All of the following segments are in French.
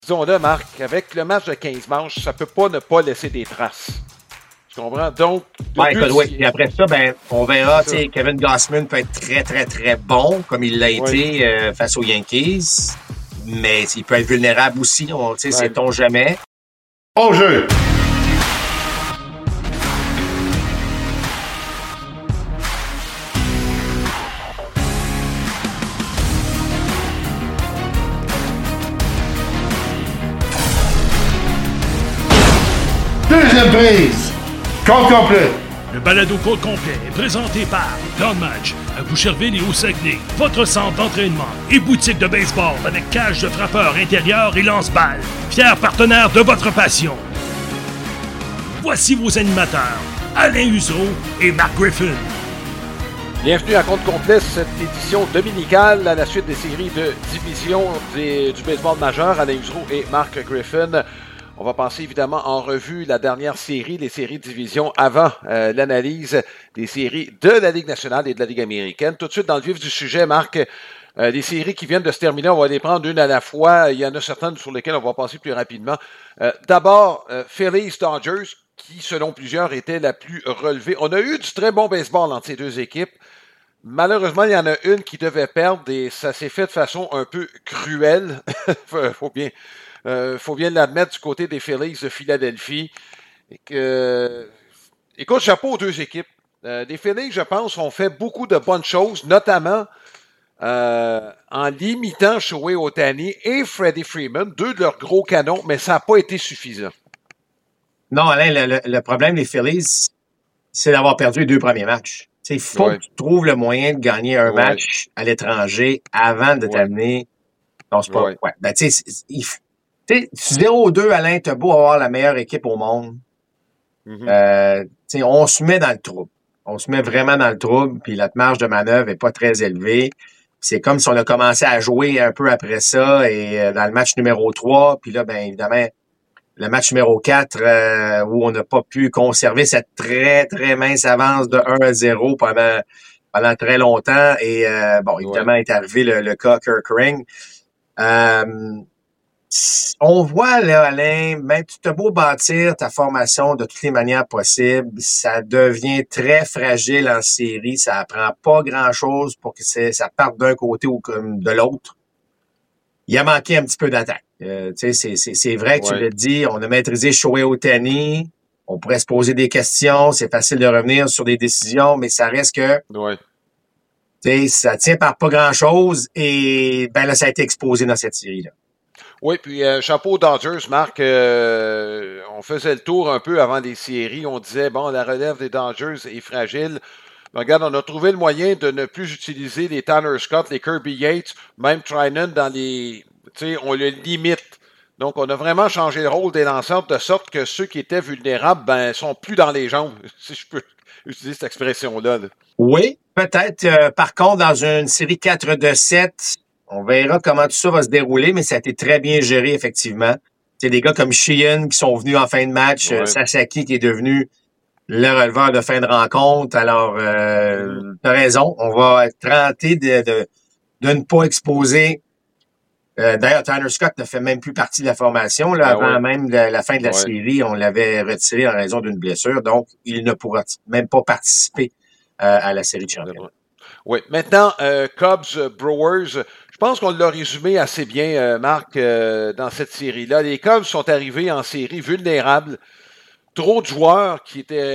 disons-le, Marc, avec le match de 15 manches, ça peut pas ne pas laisser des traces. Tu comprends? Donc, oui. Et après ça, on verra, Kevin Gausman peut être très, très, très bon, comme il l'a été face aux Yankees. Mais il peut être vulnérable aussi, sait-on jamais. Au jeu! Deuxième prise! Compte complet! Le balado Côte complet est présenté par Don Match, à Boucherville et au Saguenay, votre centre d'entraînement et boutique de baseball avec cage de frappeur intérieur et lance-balles, fier partenaire de votre passion. Voici vos animateurs, Alain Huseau et Mark Griffin. Bienvenue à Compte complet, cette édition dominicale à la suite des séries de division du baseball majeur. Alain Huseau et Mark Griffin. On va passer évidemment en revue la dernière série, les séries de division avant l'analyse des séries de la Ligue nationale et de la Ligue américaine. Tout de suite dans le vif du sujet, Marc, les séries qui viennent de se terminer, on va les prendre une à la fois. Il y en a certaines sur lesquelles on va passer plus rapidement. D'abord, Phillies-Dodgers, qui selon plusieurs était la plus relevée. On a eu du très bon baseball entre ces deux équipes. Malheureusement, il y en a une qui devait perdre et ça s'est fait de façon un peu cruelle. Faut bien l'admettre du côté des Phillies de Philadelphie. Écoute, chapeau aux deux équipes. Les Phillies, je pense, ont fait beaucoup de bonnes choses, notamment en limitant Shohei Ohtani et Freddie Freeman, deux de leurs gros canons, mais ça n'a pas été suffisant. Non, Alain, le problème des Phillies, c'est d'avoir perdu les deux premiers matchs. Il faut que tu trouves le moyen de gagner un match à l'étranger avant de t'amener. Non, c'est pas. Tu 0-2, Alain, t'as beau avoir la meilleure équipe au monde. On se met dans le trouble. On se met vraiment dans le trouble, puis notre marge de manœuvre est pas très élevée. C'est comme si on a commencé à jouer un peu après ça, et dans le match numéro 3, puis là, évidemment, le match numéro 4, où on n'a pas pu conserver cette très, très mince avance de 1-0 pendant très longtemps. Et évidemment, est arrivé le cas Kirk Ring. On voit, là, Alain, même tu as beau bâtir ta formation de toutes les manières possibles, ça devient très fragile en série. Ça apprend pas grand-chose pour que ça parte d'un côté ou comme de l'autre. Il a manqué un petit peu d'attaque. C'est vrai que tu l'as dit, on a maîtrisé Shohei Ohtani, on pourrait se poser des questions, c'est facile de revenir sur des décisions, mais ça reste que ça tient par pas grand-chose et là, ça a été exposé dans cette série-là. Oui, puis chapeau aux Dodgers, Marc, on faisait le tour un peu avant les séries, on disait, la relève des Dodgers est fragile. Mais regarde, on a trouvé le moyen de ne plus utiliser les Tanner Scott, les Kirby Yates, même Trinan dans les... on le limite. Donc, on a vraiment changé le rôle des lanceurs de sorte que ceux qui étaient vulnérables, sont plus dans les jambes, si je peux utiliser cette expression-là. Là. Oui, peut-être. Par contre, dans une série 4 de 7... on verra comment tout ça va se dérouler, mais ça a été très bien géré, effectivement. C'est des gars comme Sheehan qui sont venus en fin de match, Sasaki qui est devenu le releveur de fin de rencontre. Alors, t'as raison, on va tenter de ne pas exposer. D'ailleurs, Tanner Scott ne fait même plus partie de la formation. Là, avant même la fin de la série, on l'avait retiré en raison d'une blessure, donc il ne pourra même pas participer à la série de championnat. Oui. Maintenant, Cubs, Brewers, je pense qu'on l'a résumé assez bien, Marc, dans cette série-là. Les Cubs sont arrivés en série vulnérables. Trop de joueurs qui étaient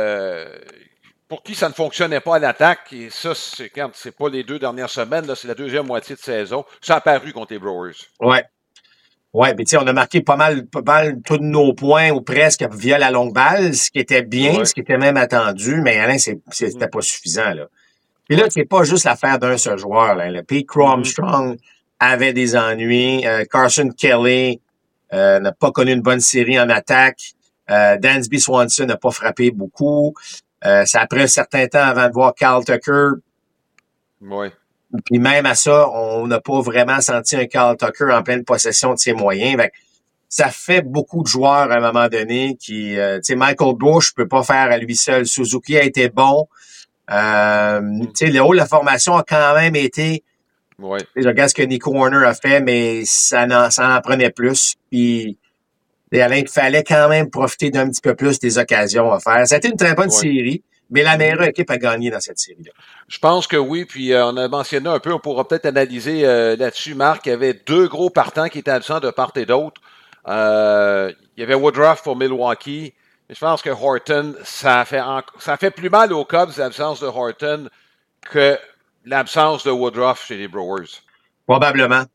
pour qui ça ne fonctionnait pas à l'attaque. Et ça, c'est pas les 2 dernières semaines, là, c'est la deuxième moitié de saison. Ça a apparu contre les Brewers. Ouais, mais on a marqué pas mal tous nos points ou presque via la longue balle, ce qui était bien, ce qui était même attendu, mais Alain, c'était pas suffisant, là. Puis là, c'est pas juste l'affaire d'un seul joueur, là. Pete Armstrong avait des ennuis. Carson Kelly n'a pas connu une bonne série en attaque. Dansby Swanson n'a pas frappé beaucoup. Ça a pris un certain temps avant de voir Kyle Tucker. Oui. Puis même à ça, on n'a pas vraiment senti un Kyle Tucker en pleine possession de ses moyens. Ça fait beaucoup de joueurs à un moment donné qui... Michael Bush peut pas faire à lui seul. Suzuki a été bon. Le haut de la formation a quand même été Ouais. Je regarde ce que Nico Warner a fait, mais ça en prenait plus. Puis, Alain, il fallait quand même profiter d'un petit peu plus des occasions à faire. Ça a été une très bonne série, mais la meilleure équipe a gagné dans cette série-là. Je pense que oui, puis on a mentionné un peu, on pourra peut-être analyser là-dessus, Marc, il y avait 2 gros partants qui étaient absents de part et d'autre. Il y avait Woodruff pour Milwaukee, mais je pense que Horton, ça fait plus mal aux Cubs l'absence de Horton que l'absence de Woodruff chez les Brewers. Probablement.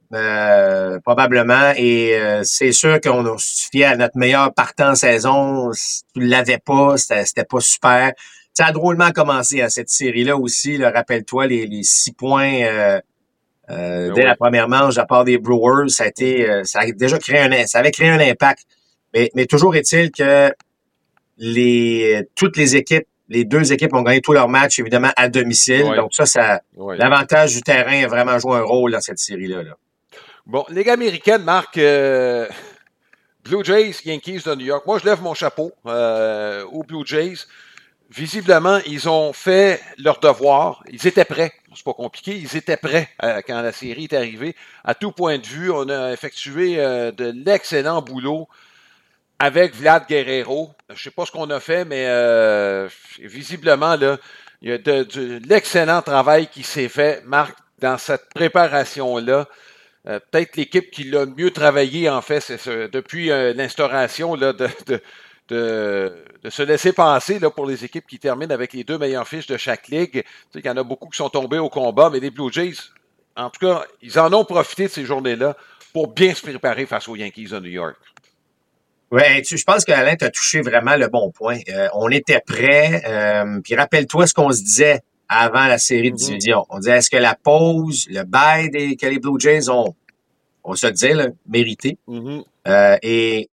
Et c'est sûr qu'on se fiait à notre meilleur partant en saison. Si tu l'avais pas, c'était pas super. Ça a drôlement commencé à cette série-là aussi. Là, rappelle-toi, les 6 points dès la première manche à part des Brewers, ça a déjà ça avait créé un impact. Mais toujours est-il que toutes les équipes, les 2 équipes ont gagné tous leurs matchs, évidemment, à domicile. Ouais. Donc l'avantage du terrain a vraiment joué un rôle dans cette série-là. Bon, Ligue américaine, Marc, Blue Jays, Yankees de New York. Moi, je lève mon chapeau aux Blue Jays. Visiblement, ils ont fait leur devoir. Ils étaient prêts. C'est pas compliqué. Ils étaient prêts quand la série est arrivée. À tout point de vue, on a effectué de l'excellent boulot avec Vlad Guerrero. Je sais pas ce qu'on a fait, mais visiblement, là, il y a de l'excellent travail qui s'est fait, Marc, dans cette préparation-là. Peut-être l'équipe qui l'a mieux travaillé, en fait, depuis l'instauration là, de se laisser passer là, pour les équipes qui terminent avec les 2 meilleures fiches de chaque ligue. Tu sais qu'il y en a beaucoup qui sont tombés au combat, mais les Blue Jays, en tout cas, ils en ont profité de ces journées-là pour bien se préparer face aux Yankees de New York. Oui, je pense qu'Alain t'a touché vraiment le bon point. On était prêts. Puis rappelle-toi ce qu'on se disait avant la série de division. On disait, est-ce que la pause, le bail que les Blue Jays ont, on se dit, là, mérité? Et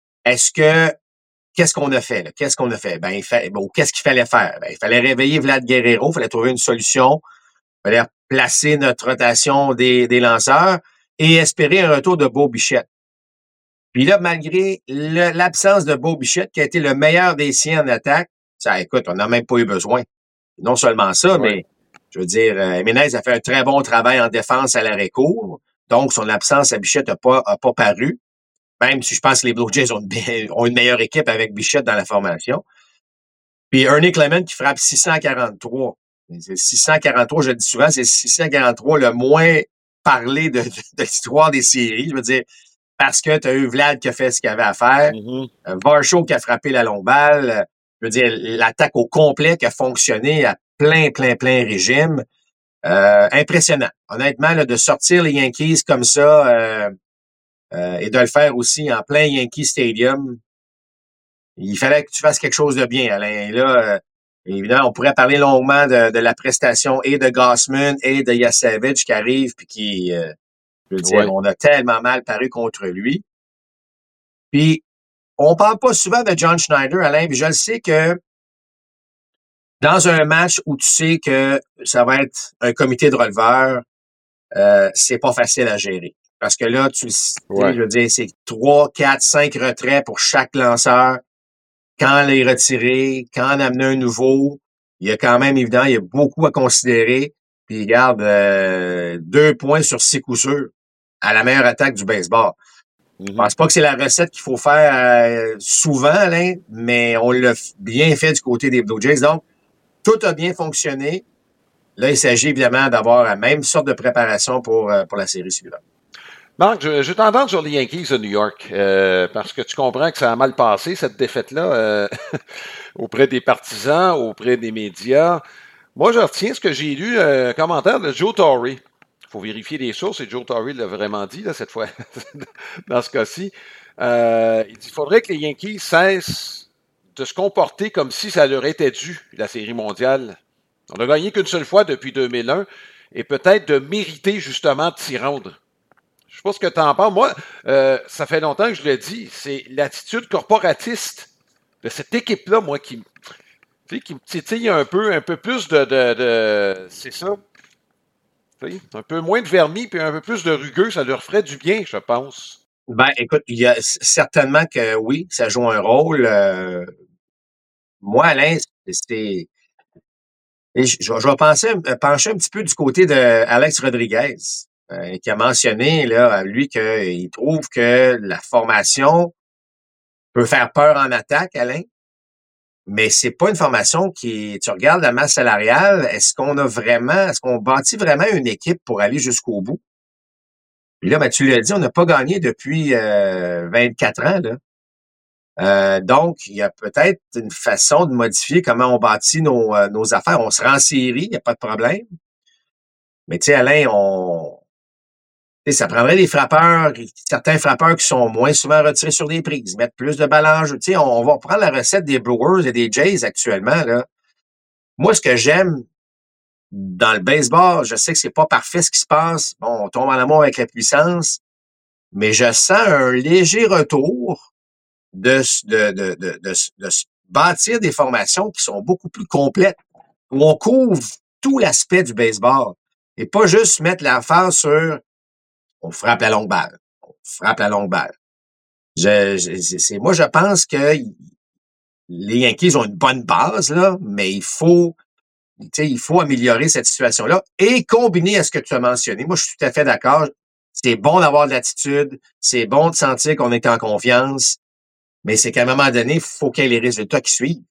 qu'est-ce qu'on a fait? Là? Qu'est-ce qu'on a fait? Qu'est-ce qu'il fallait faire? Il fallait réveiller Vlad Guerrero, il fallait trouver une solution, il fallait placer notre rotation des lanceurs et espérer un retour de Bo Bichette. Puis là, malgré l'absence de Bo Bichette, qui a été le meilleur des siens en attaque, écoute, on n'a même pas eu besoin. Non seulement ça, mais je veux dire, Jiménez a fait un très bon travail en défense à l'arrêt-court. Donc, son absence à Bichette n'a pas paru. Même si je pense que les Blue Jays ont une meilleure équipe avec Bichette dans la formation. Puis Ernie Clement qui frappe 643. C'est 643, je le dis souvent, c'est 643 le moins parlé de l'histoire des séries. Je veux dire, parce que tu as eu Vlad qui a fait ce qu'il avait à faire, Varsho qui a frappé la longue balle, je veux dire, l'attaque au complet qui a fonctionné à plein régime. Impressionnant. Honnêtement, là, de sortir les Yankees comme ça et de le faire aussi en plein Yankee Stadium, il fallait que tu fasses quelque chose de bien, Alain. Et là, évidemment, on pourrait parler longuement de la prestation et de Gausman et de Yasevich qui arrive puis qui... je veux dire, on a tellement mal paru contre lui. Puis, on parle pas souvent de John Schneider, Alain, puis je le sais que dans un match où tu sais que ça va être un comité de releveurs, c'est pas facile à gérer. Parce que là, je veux dire, c'est 3, 4, 5 retraits pour chaque lanceur. Quand les retirer, quand en amener un nouveau, il y a quand même, évidemment, il y a beaucoup à considérer. Puis, regarde, 2 points sur 6 coups sûrs à la meilleure attaque du baseball. Je pense pas que c'est la recette qu'il faut faire souvent, Alain, mais on l'a bien fait du côté des Blue Jays. Donc, tout a bien fonctionné. Là, il s'agit évidemment d'avoir la même sorte de préparation pour la série suivante. Marc, je t'entends sur les Yankees de New York, parce que tu comprends que ça a mal passé, cette défaite-là, auprès des partisans, auprès des médias. Moi, je retiens ce que j'ai lu, un commentaire de Joe Torre. Il faut vérifier les sources, et Joe Torre l'a vraiment dit, là, cette fois, dans ce cas-ci. Il dit, faudrait que les Yankees cessent de se comporter comme si ça leur était dû, la Série mondiale. On n'a gagné qu'une seule fois depuis 2001, et peut-être de mériter justement de s'y rendre. Je sais pas ce que tu en penses. Moi, ça fait longtemps que je le dis, c'est l'attitude corporatiste de cette équipe-là, moi, qui me titille un peu plus de c'est ça. Un peu moins de vernis puis un peu plus de rugueux, ça leur ferait du bien, je pense. Ben, écoute, il y a certainement que oui, ça joue un rôle. Moi, Alain, Et je vais pencher un petit peu du côté de Alex Rodriguez, qui a mentionné, là, lui, qu'il trouve que la formation peut faire peur en attaque, Alain, mais c'est pas une formation tu regardes la masse salariale, est-ce qu'on bâtit vraiment une équipe pour aller jusqu'au bout? Puis là, ben, tu l'as dit, on n'a pas gagné depuis 24 ans, là. Donc, il y a peut-être une façon de modifier comment on bâtit nos affaires. On se rend en série, il n'y a pas de problème. Mais tu sais, Alain, ça prendrait des frappeurs, certains frappeurs qui sont moins souvent retirés sur des prises, mettre plus de ballons en jeu. Tu sais, on va prendre la recette des Brewers et des Jays actuellement, là. Moi, ce que j'aime dans le baseball, je sais que c'est pas parfait ce qui se passe. Bon, on tombe en amour avec la puissance, mais je sens un léger retour de se bâtir des formations qui sont beaucoup plus complètes, où on couvre tout l'aspect du baseball et pas juste mettre l'emphase sur on frappe la longue balle. On frappe la longue balle. Moi, je pense que les Yankees ont une bonne base, là, mais il faut améliorer cette situation-là et combiner à ce que tu as mentionné. Moi, je suis tout à fait d'accord. C'est bon d'avoir de l'attitude. C'est bon de sentir qu'on est en confiance. Mais c'est qu'à un moment donné, il faut qu'il y ait les résultats qui suivent.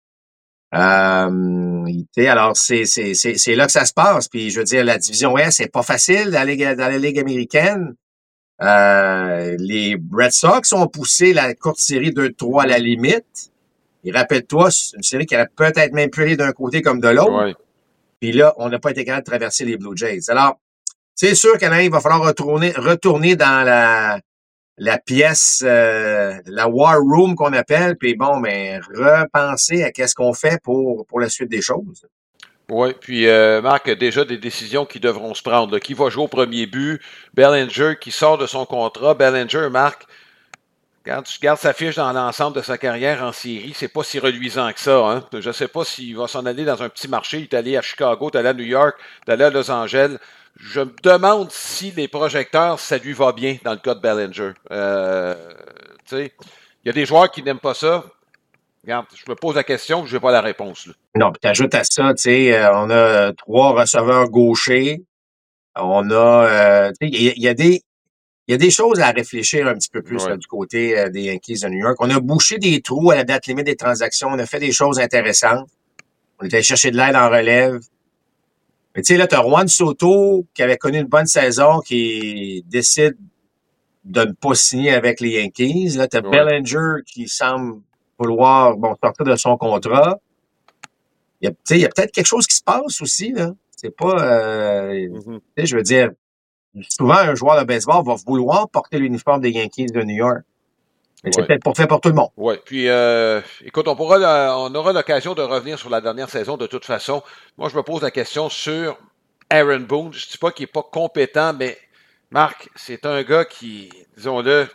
Alors, c'est là que ça se passe. Puis, je veux dire, la division S, c'est pas facile dans la Ligue américaine. Les Red Sox ont poussé la courte série 2-3 à la limite. Et rappelle-toi, c'est une série qui aurait peut-être même pu aller d'un côté comme de l'autre. Ouais. Puis là, on n'a pas été capable de traverser les Blue Jays. Alors, c'est sûr qu'il va falloir retourner dans la pièce, la War Room qu'on appelle, puis bon, mais repenser à qu'est-ce qu'on fait pour la suite des choses. Oui, puis Marc, déjà des décisions qui devront se prendre. Là. Qui va jouer au premier but? Bellinger qui sort de son contrat. Bellinger, Marc, quand tu regardes sa fiche dans l'ensemble de sa carrière en série, c'est pas si reluisant que ça. Hein? Je sais pas s'il va s'en aller dans un petit marché. Il est allé à Chicago, il est allé à New York, il est allé à Los Angeles. Je me demande si les projecteurs, ça lui va bien dans le cas de Bellinger. Tu sais, il y a des joueurs qui n'aiment pas ça. Regarde, je me pose la question, je n'ai pas la réponse. Là. Non, puis t'ajoutes à ça, tu sais, on a 3 receveurs gauchers. On a, il y a des choses à réfléchir un petit peu plus là, du côté des Yankees de New York. On a bouché des trous à la date limite des transactions. On a fait des choses intéressantes. On est allé chercher de l'aide en relève. Mais tu sais, là, tu as Juan Soto qui avait connu une bonne saison, qui décide de ne pas signer avec les Yankees. Là, tu as Bellinger qui semble vouloir sortir de son contrat. Il y a peut-être quelque chose qui se passe aussi. Là. C'est pas... je veux dire, souvent, un joueur de baseball va vouloir porter l'uniforme des Yankees de New York. Mais c'est peut-être pas fait pour tout le monde. Oui. Puis, écoute, on aura l'occasion de revenir sur la dernière saison de toute façon. Moi, je me pose la question sur Aaron Boone. Je ne dis pas qu'il n'est pas compétent, mais Marc, c'est un gars qui, disons-le,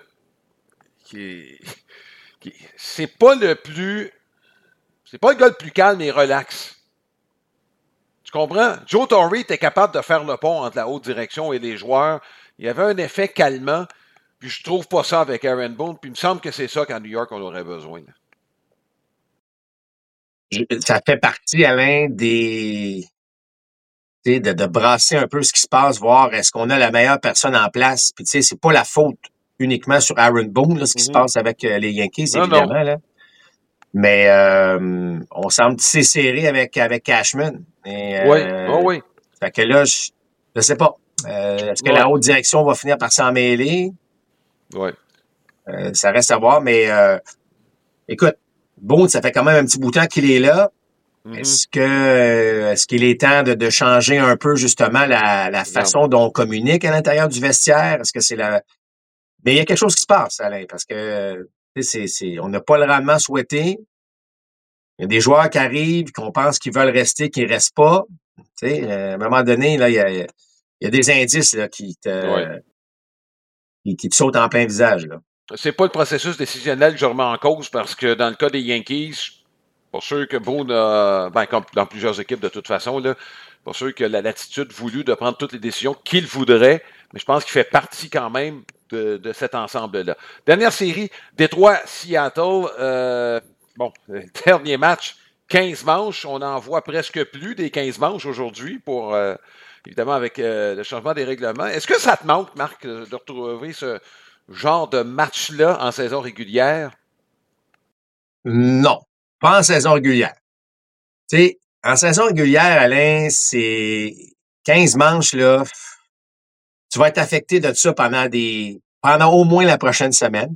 c'est pas le gars le plus calme et relax. Tu comprends? Joe Torre était capable de faire le pont entre la haute direction et les joueurs. Il y avait un effet calmant. Puis je trouve pas ça avec Aaron Boone. Puis il me semble que c'est ça qu'à New York, on aurait besoin. Ça fait partie, Alain, de brasser un peu ce qui se passe, voir est-ce qu'on a la meilleure personne en place. Puis tu sais, c'est pas la faute uniquement sur Aaron Boone, là, ce qui se passe avec les Yankees, évidemment. Non. Là. Mais on semble tisser serré avec Cashman. Oui. Fait que là, je sais pas. Est-ce que la haute direction va finir par s'en mêler? Oui. Ça reste à voir, mais écoute, Boone, ça fait quand même un petit bout de temps qu'il est là. Est-ce qu'il est temps de changer un peu justement la façon dont on communique à l'intérieur du vestiaire? Est-ce que c'est Mais il y a quelque chose qui se passe, Alain, parce que on n'a pas le rendement souhaité. Il y a des joueurs qui arrivent, qu'on pense qu'ils veulent rester, qui ne restent pas. À un moment donné, là, il y a des indices là, qui te sautent en plein visage. Là. C'est pas le processus décisionnel que je remets en cause parce que dans le cas des Yankees, pour sûr que Boone comme dans plusieurs équipes de toute façon, là, pour sûr que l'attitude voulue de prendre toutes les décisions qu'il voudrait, mais je pense qu'il fait partie quand même de cet ensemble-là. Dernière série, Détroit-Seattle. Dernier match, 15 manches. On en voit presque plus des 15 manches aujourd'hui pour, évidemment, avec le changement des règlements. Est-ce que ça te manque, Marc, de retrouver ce genre de match-là en saison régulière? Non, pas en saison régulière. Tu sais, en saison régulière, Alain, c'est 15 manches, là. Tu vas être affecté de ça pendant au moins la prochaine semaine.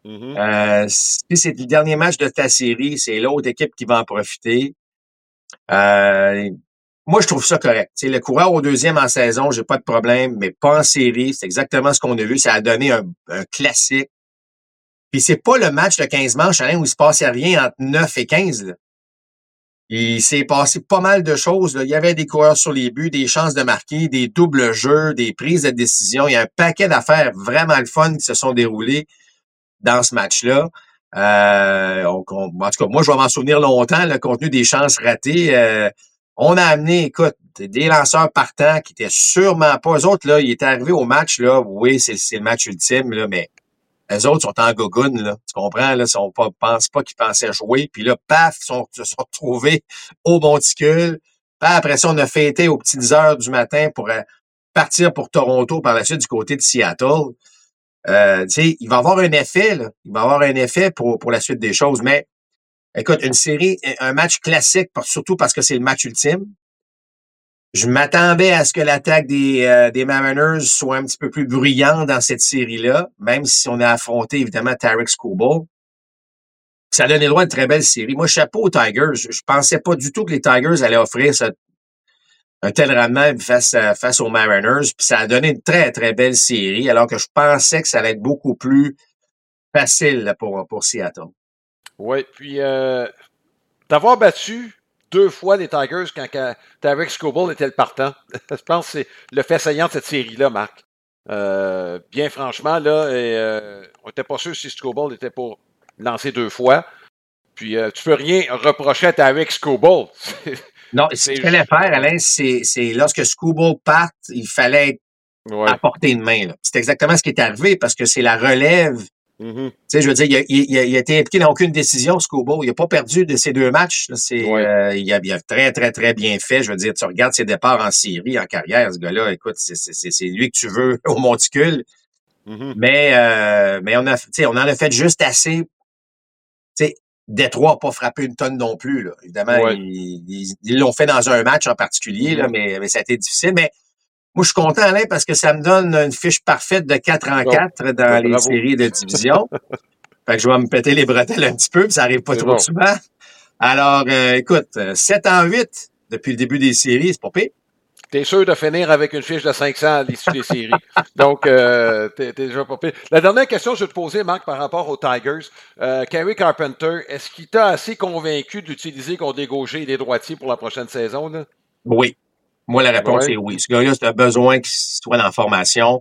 Si c'est le dernier match de ta série, c'est l'autre équipe qui va en profiter. Moi, je trouve ça correct. T'sais, le coureur au deuxième en saison, j'ai pas de problème, mais pas en série. C'est exactement ce qu'on a vu. Ça a donné un classique. Puis c'est pas le match de 15 manches, Alain, où il se passait rien entre 9 et 15. Là. Il s'est passé pas mal de choses. Là. Il y avait des coureurs sur les buts, des chances de marquer, des doubles jeux, des prises de décision. Il y a un paquet d'affaires vraiment le fun qui se sont déroulées dans ce match-là. En tout cas, moi, je vais m'en souvenir longtemps, le contenu des chances ratées. On a amené, écoute, des lanceurs partants qui étaient sûrement pas. Eux autres, là, ils étaient arrivés au match, là. Oui, c'est le match ultime, là, mais eux autres sont en gogoune, là. Tu comprends, là? Pensent pas qu'ils pensaient jouer. Puis là, paf, se sont retrouvés au monticule. Puis après ça, on a fêté aux petites heures du matin pour partir pour Toronto par la suite du côté de Seattle. Tu sais, il va y avoir un effet, là. Il va y avoir un effet pour la suite des choses. Mais, écoute, une série, un match classique, surtout parce que c'est le match ultime. Je m'attendais à ce que l'attaque des Mariners soit un petit peu plus bruyante dans cette série-là, même si on a affronté, évidemment, Tarek Skubal. Ça a donné droit à une très belle série. Moi, chapeau aux Tigers. Je pensais pas du tout que les Tigers allaient offrir un tel rendement face aux Mariners. Puis ça a donné une très, très belle série, alors que je pensais que ça allait être beaucoup plus facile là, pour Seattle. Oui, puis d'avoir battu 2 fois les Tigers quand Tarek Skubal était le partant. Je pense que c'est le fait saillant de cette série-là, Marc. Bien franchement, là, on n'était pas sûr si Skubal était pour lancer 2 fois. Puis tu peux rien reprocher à Tarek Skubal. Non, ce qu'il fallait faire, Alain, c'est lorsque Skubal parte, il fallait être à portée de main. C'est exactement ce qui est arrivé parce que c'est la relève. Tu sais, je veux dire, il a été impliqué dans aucune décision, Skubal. Il n'a pas perdu de ces 2 matchs. Là. Il a très, très, très bien fait. Je veux dire, tu regardes ses départs en série, en carrière, ce gars-là, écoute, c'est lui que tu veux au monticule. Mais on en a fait juste assez. Tu sais, Détroit n'a pas frappé une tonne non plus. Là. Évidemment, ils l'ont fait dans un match en particulier, là, mais ça a été difficile. Mais moi, je suis content, Alain, parce que ça me donne une fiche parfaite de 4-4 dans les séries de division. Fait que je vais me péter les bretelles un petit peu, puis ça arrive pas trop souvent. Alors, écoute, 7-8 depuis le début des séries, c'est pas pire. T'es sûr de finir avec une fiche de 500 à l'issue des séries. Donc, t'es déjà pas pire. La dernière question que je vais te poser, Marc, par rapport aux Tigers. Kerry Carpenter, est-ce qu'il t'a assez convaincu d'utiliser contre les gauchers et les droitiers pour la prochaine saison? Là? Oui. Moi, la réponse est oui. Ce gars-là, c'est un besoin qu'il soit dans la formation.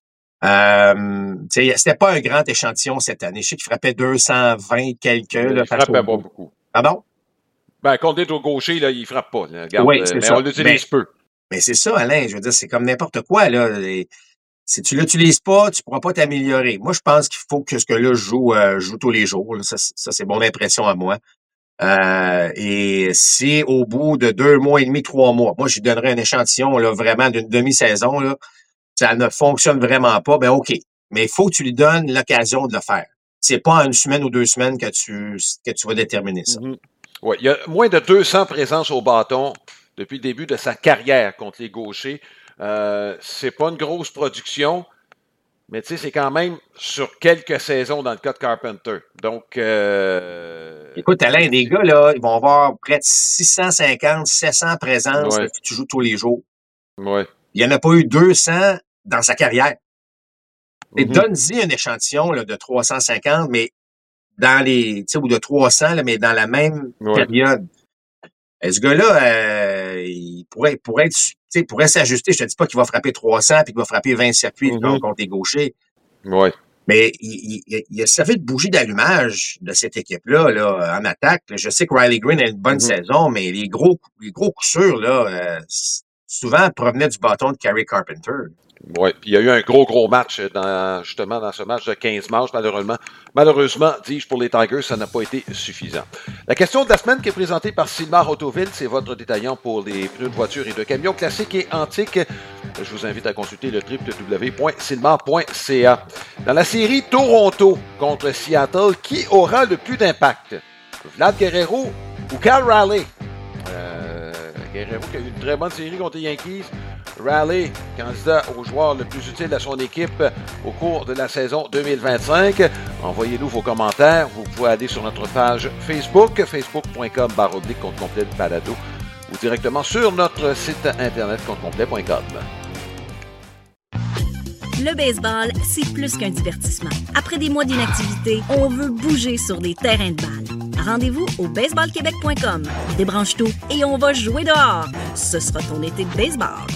C'était pas un grand échantillon cette année. Je sais qu'il frappait 220 quelques. Il frappait pas beaucoup. Pardon? Ben, contre les gauchers, là, il frappe pas. Là. Regarde, oui, c'est ça. On l'utilise peu. Mais c'est ça, Alain. Je veux dire, c'est comme n'importe quoi, là. Si tu l'utilises pas, tu pourras pas t'améliorer. Moi, je pense qu'il faut que ce gars-là joue tous les jours. Là. Ça, c'est mon impression à moi. Et si au bout de 2 mois et demi, 3 mois, moi, je lui donnerais un échantillon là, vraiment d'une demi-saison, là, ça ne fonctionne vraiment pas, ben OK. Mais il faut que tu lui donnes l'occasion de le faire. C'est pas en 1 semaine ou 2 semaines que tu vas déterminer ça. Oui, il y a moins de 200 présences au bâton depuis le début de sa carrière contre les gauchers. C'est pas une grosse production, mais tu sais, c'est quand même sur quelques saisons dans le cas de Carpenter. Donc, écoute, Alain, les gars, là, ils vont avoir près de 650, 700 présences si tu joues tous les jours. Ouais. Il n'y en a pas eu 200 dans sa carrière. Et donne-y un échantillon là, de 350, mais dans les, tu sais, ou de 300, là, mais dans la même période. Et ce gars-là, il pourrait s'ajuster. Je te dis pas qu'il va frapper 300 puis qu'il va frapper 20 circuits contre les gauchers. Ouais. Mais il a servi de bougie d'allumage de cette équipe-là là, en attaque. Je sais que Riley Green a une bonne saison, mais les gros coups sûrs, là, souvent provenait du bâton de Carey Carpenter. Oui, puis il y a eu un gros match justement dans ce match de 15 manches, malheureusement, dis-je, pour les Tigers, ça n'a pas été suffisant. La question de la semaine qui est présentée par Sylmar Autoville, c'est votre détaillant pour les pneus de voiture et de camions classiques et antiques. Je vous invite à consulter le www.sylmar.ca. Dans la série Toronto contre Seattle, qui aura le plus d'impact? Vlad Guerrero ou Cal Raleigh? Guerrero qui a eu une très bonne série contre les Yankees. Raleigh, candidat au joueur le plus utile à son équipe au cours de la saison 2025. Envoyez-nous vos commentaires. Vous pouvez aller sur notre page Facebook, facebook.com/compte complet balado, ou directement sur notre site internet comptecomplet.com. Le baseball, c'est plus qu'un divertissement. Après des mois d'inactivité, on veut bouger sur des terrains de balle. Rendez-vous au baseballquebec.com. Débranche tout et on va jouer dehors. Ce sera ton été de baseball.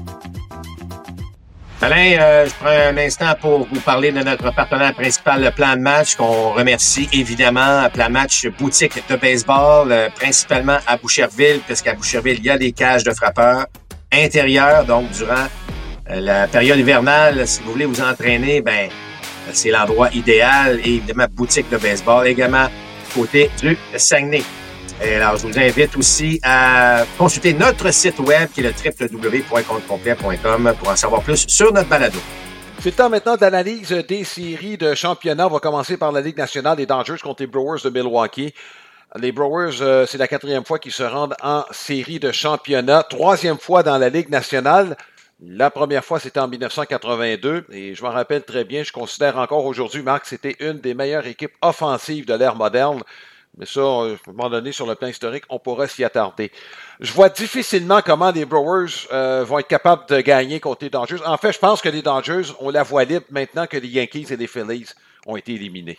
Alain, je prends un instant pour vous parler de notre partenaire principal, le Plan de Match, qu'on remercie évidemment. Plan de Match, boutique de baseball, principalement à Boucherville, puisqu'à Boucherville, il y a des cages de frappeurs intérieurs. Donc, durant la période hivernale, si vous voulez vous entraîner, ben c'est l'endroit idéal. Et évidemment, boutique de baseball également côté du Saguenay. Et alors, je vous invite aussi à consulter notre site web qui est le www.comptecomplet.com pour en savoir plus sur notre balado. C'est le temps maintenant de l'analyse des séries de championnat. On va commencer par la Ligue nationale des Dodgers contre les Brewers de Milwaukee. Les Brewers, c'est la 4e fois qu'ils se rendent en série de championnat. 3e fois dans la Ligue nationale. La première fois, c'était en 1982. Et je m'en rappelle très bien. Je considère encore aujourd'hui, Marc, c'était une des meilleures équipes offensives de l'ère moderne. Mais ça, à un moment donné, sur le plan historique, on pourra s'y attarder. Je vois difficilement comment les Brewers vont être capables de gagner contre les Dodgers. En fait, je pense que les Dodgers ont la voie libre maintenant que les Yankees et les Phillies ont été éliminés.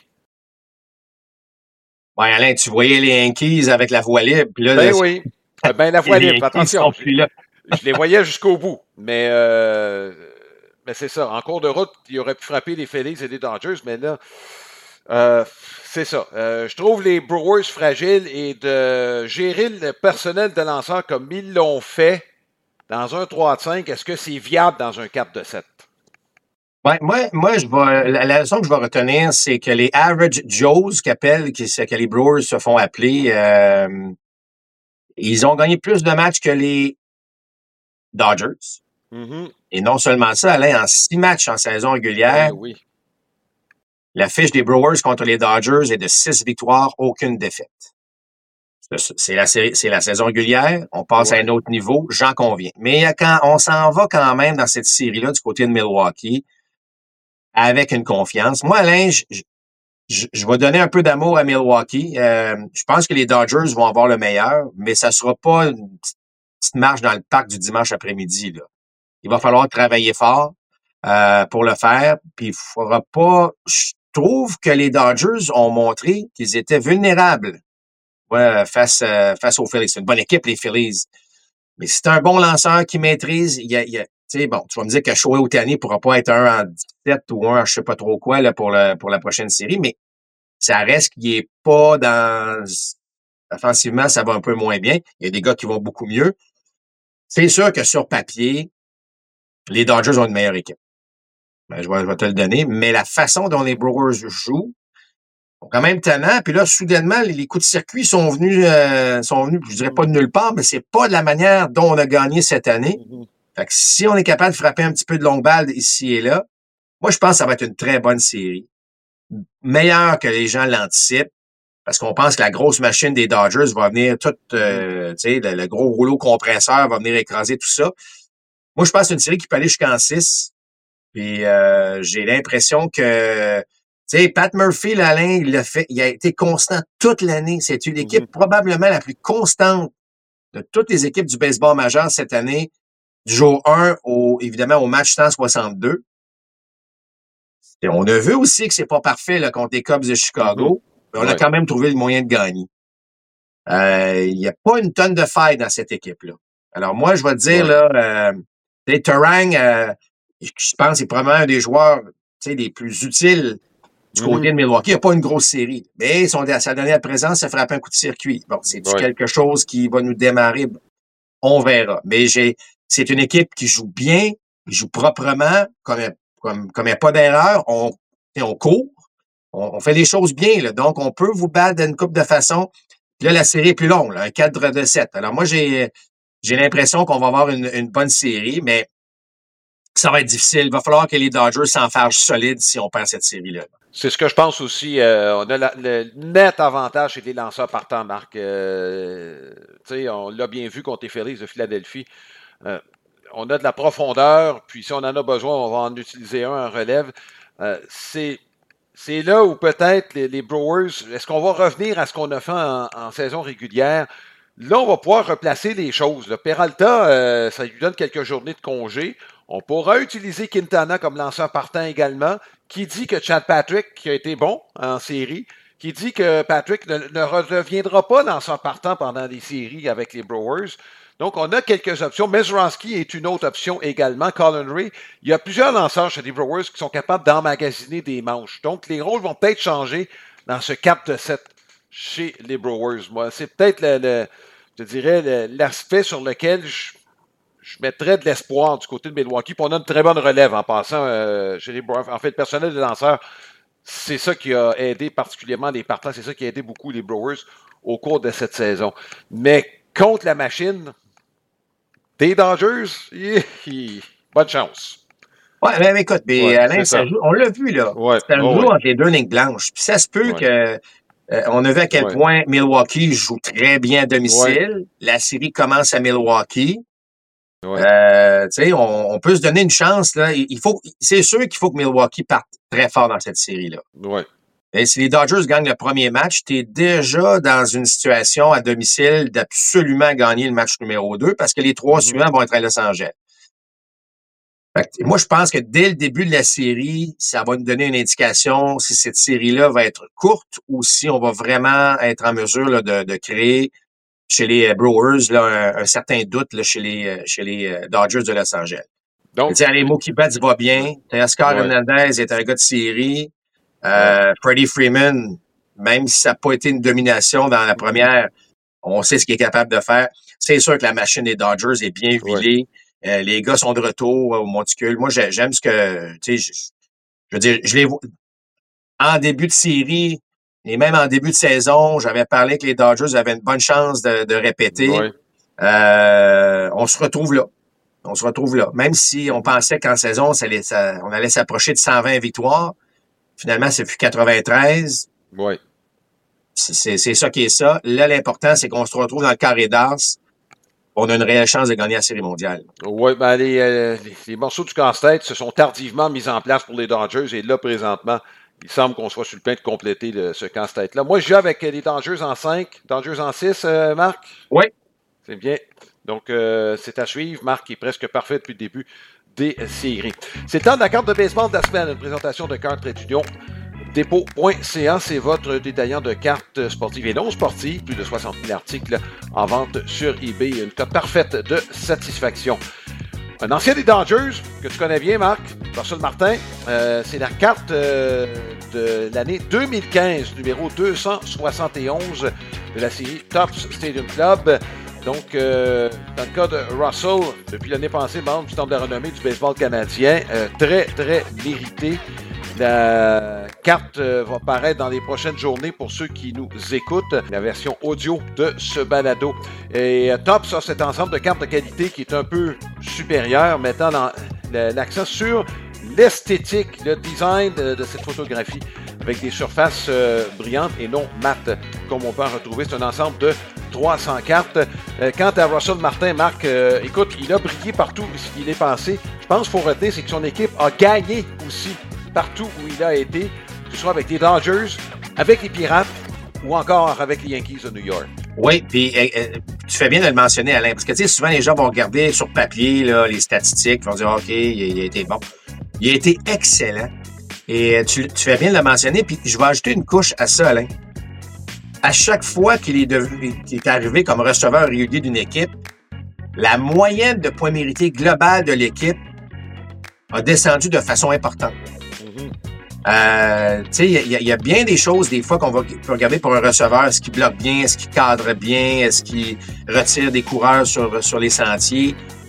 Ouais, Alain, tu voyais les Yankees avec la voie libre. Là, ben oui, ben la voie libre, attention. Je les voyais jusqu'au bout, mais c'est ça. En cours de route, il aurait pu frapper les Phillies et les Dodgers, mais là... c'est ça. Je trouve les Brewers fragiles et de gérer le personnel de lanceurs comme ils l'ont fait dans un 3-5, est-ce que c'est viable dans un 4-7? Ouais, moi, la leçon que je vais retenir, c'est que les Average Joes que les Brewers se font appeler, ils ont gagné plus de matchs que les Dodgers. Mm-hmm. Et non seulement ça, Alain, en 6 matchs en saison régulière, oui. La fiche des Brewers contre les Dodgers est de 6 victoires, aucune défaite. C'est la saison régulière. On passe à un autre niveau, j'en conviens. Mais quand on s'en va quand même dans cette série-là du côté de Milwaukee, avec une confiance. Moi, Alain, je vais donner un peu d'amour à Milwaukee. Je pense que les Dodgers vont avoir le meilleur, mais ça sera pas une petite marche dans le parc du dimanche après-midi, là. Il va falloir travailler fort pour le faire. Puis il faudra pas... Je trouve que les Dodgers ont montré qu'ils étaient vulnérables face aux Phillies. C'est une bonne équipe, les Phillies. Mais si c'est un bon lanceur qui maîtrise, tu sais, bon, tu vas me dire que Shohei Ohtani pourra pas être un en 17 ou un je sais pas trop quoi là pour la prochaine série, mais ça reste qu'il est pas dans... Offensivement, ça va un peu moins bien. Il y a des gars qui vont beaucoup mieux. C'est sûr que sur papier, les Dodgers ont une meilleure équipe. Ben, je vais te le donner. Mais la façon dont les Brewers jouent, sont quand même tannants. Puis là, soudainement, les coups de circuit sont venus, je dirais pas de nulle part, mais c'est pas de la manière dont on a gagné cette année. Mm-hmm. Fait que si on est capable de frapper un petit peu de longue balle ici et là, moi, je pense que ça va être une très bonne série. Meilleure que les gens l'anticipent. Parce qu'on pense que la grosse machine des Dodgers va venir tu sais, le gros rouleau compresseur va venir écraser tout ça. Moi, je pense que c'est une série qui peut aller jusqu'en 6. Puis j'ai l'impression que, tu sais, Pat Murphy, Alain, il a été constant toute l'année. C'est une équipe probablement la plus constante de toutes les équipes du baseball majeur cette année, du jour 1 évidemment au match 162. Et on a vu aussi que c'est pas parfait là, contre les Cubs de Chicago, mais on a quand même trouvé le moyen de gagner. Il n'y a pas une tonne de failles dans cette équipe-là. Alors moi, je vais te dire, là, Turang, je pense, c'est probablement un des joueurs les plus utiles du côté de Milwaukee. Il n'y a pas une grosse série. Mais sa dernière présence, ça frappe un coup de circuit. Bon, c'est quelque chose qui va nous démarrer. On verra. Mais j'ai c'est une équipe qui joue bien, qui joue proprement, comme il n'y a pas d'erreur. On court, on fait des choses bien. Là. Donc, on peut vous battre d'une couple de façons. Puis là, la série est plus longue, là, un 4-7. Alors, moi, j'ai l'impression qu'on va avoir une bonne série, mais ça va être difficile. Il va falloir que les Dodgers s'enfargent solide si on perd cette série-là. C'est ce que je pense aussi. On a le net avantage chez les lanceurs partants, Marc. On l'a bien vu contre les Phillies de Philadelphie. On a de la profondeur, puis si on en a besoin, on va en utiliser un en relève. C'est là où peut-être les Brewers, est-ce qu'on va revenir à ce qu'on a fait en saison régulière? Là, on va pouvoir replacer les choses. Le Peralta, ça lui donne quelques journées de congé. On pourra utiliser Quintana comme lanceur partant également. Qui dit que Chad Patrick, qui a été bon en série, qui dit que Patrick ne reviendra pas lanceur partant pendant les séries avec les Brewers. Donc, on a quelques options. Mezrowski est une autre option également. Colin Ray. Il y a plusieurs lanceurs chez les Brewers qui sont capables d'emmagasiner des manches. Donc, les rôles vont peut-être changer dans ce 4-7 chez les Brewers. Moi, c'est peut-être l'aspect sur lequel je mettrais de l'espoir du côté de Milwaukee. Puis on a une très bonne relève en passant chez les Brewers. En fait, le personnel de lanceurs, c'est ça qui a aidé particulièrement les partants. C'est ça qui a aidé beaucoup les Brewers au cours de cette saison. Mais contre la machine des Dodgers, bonne chance. Ouais, mais écoute, Alain, on l'a vu, là. Ouais. C'est un jeu entre les deux lignes blanches. Puis ça se peut que on a vu à quel point Milwaukee joue très bien à domicile. Ouais. La série commence à Milwaukee. Ouais. On peut se donner une chance, là. C'est sûr qu'il faut que Milwaukee parte très fort dans cette série-là. Ouais. Et si les Dodgers gagnent le premier match, tu es déjà dans une situation à domicile d'absolument gagner le match numéro 2 parce que les 3 suivants vont être à Los Angeles. Moi, je pense que dès le début de la série, ça va nous donner une indication si cette série-là va être courte ou si on va vraiment être en mesure là, de créer chez les Brewers là, un certain doute là, chez les Dodgers de Los Angeles. Donc, les Mookie Betts va bien. Oscar Hernandez est un gars de série. Freddie Freeman, même si ça n'a pas été une domination dans la première, on sait ce qu'il est capable de faire. C'est sûr que la machine des Dodgers est bien huilée. Les gars sont de retour au monticule. Moi, j'aime ce que, tu sais, je veux dire, je les vois en début de série et même en début de saison, j'avais parlé que les Dodgers avaient une bonne chance de répéter. Ouais. On se retrouve là. Même si on pensait qu'en saison, on allait s'approcher de 120 victoires. Finalement, c'est plus 93. Oui. C'est ça qui est ça. Là, l'important, c'est qu'on se retrouve dans le carré d'as. On a une réelle chance de gagner la Série mondiale. Oui, ben les morceaux du casse-tête se sont tardivement mis en place pour les Dodgers et là, présentement, il semble qu'on soit sur le point de compléter ce casse-tête-là. Moi, je joue avec les Dodgers en 5, Dodgers en 6, Marc? Oui. C'est bien. Donc, c'est à suivre. Marc est presque parfait depuis le début des séries. C'est le temps de la carte de baseball de la semaine, une présentation de Cartes Trade Union. Dépôt.ca, c'est votre détaillant de cartes sportives et non sportives. Plus de 60 000 articles en vente sur eBay. Une cote parfaite de satisfaction. Un ancien des Dodgers, que tu connais bien, Marc, Russell Martin, c'est la carte de l'année 2015, numéro 271 de la série Topps Stadium Club. Donc, dans le cas de Russell, depuis l'année passée, membre du Temple de la renommée du baseball canadien, très, très mérité. La carte va paraître dans les prochaines journées pour ceux qui nous écoutent, la version audio de ce balado. Et Topps a cet ensemble de cartes de qualité qui est un peu supérieur, mettant l'accent sur l'esthétique, le design de cette photographie avec des surfaces brillantes et non mates, comme on peut en retrouver. C'est un ensemble de 300 cartes. Quant à Russell Martin, Marc, écoute, il a brillé partout où il est passé. Je pense qu'il faut retenir, c'est que son équipe a gagné aussi partout où il a été, que ce soit avec les Dodgers, avec les Pirates ou encore avec les Yankees de New York. Oui, puis tu fais bien de le mentionner, Alain, parce que tu sais, souvent les gens vont regarder sur papier là, les statistiques, vont dire OK, il a été bon. Il a été excellent. Et tu fais bien de le mentionner, puis je vais ajouter une couche à ça, Alain. À chaque fois qu'il est arrivé comme receveur régulier d'une équipe, la moyenne de points mérités globale de l'équipe a descendu de façon importante. Tu sais, il y a bien des choses, des fois, qu'on va regarder pour un receveur. Est-ce qu'il bloque bien? Est-ce qu'il cadre bien? Est-ce qu'il retire des coureurs sur les sentiers?